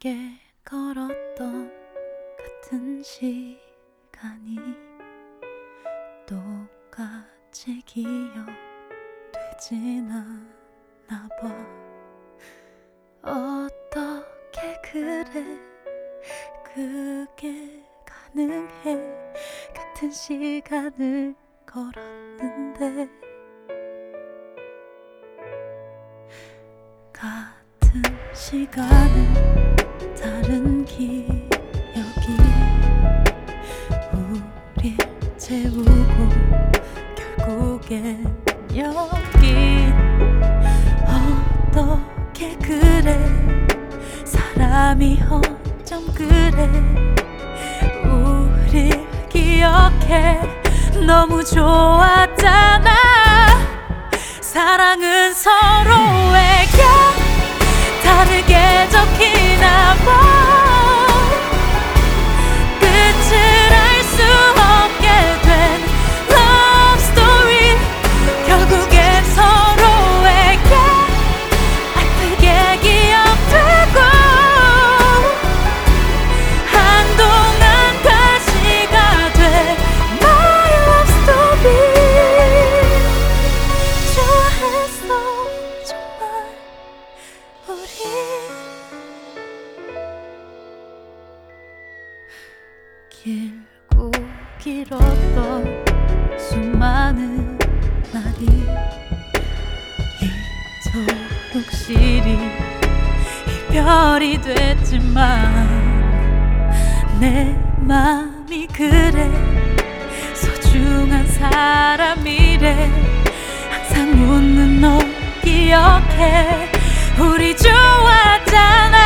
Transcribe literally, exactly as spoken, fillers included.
함께 걸었던 같은 시간이 똑같이 기억되진 않나 봐. 어떻게 그래 그게 가능해. 같은 시간을 걸었는데 같은 시간을 다른 기억이 우릴 채우고 결국엔 여긴 어떻게 그래 사람이 어쩜 그래 우릴 기억해. 너무 좋았잖아. 사랑은 서로에게 다르게 적히나 봐. 끝을 알 수 없게 된 love story. 결국엔 서로에게 아프게 기억되고 한동안 가시가 돼 my love story. 좋아했어 정말 우리. 길고 길었던 수많은 날이 이토록 시리 이별이 됐지만 내 맘이 그래 소중한 사람이래. 항상 웃는 너 기억해. 우리 좋았잖아.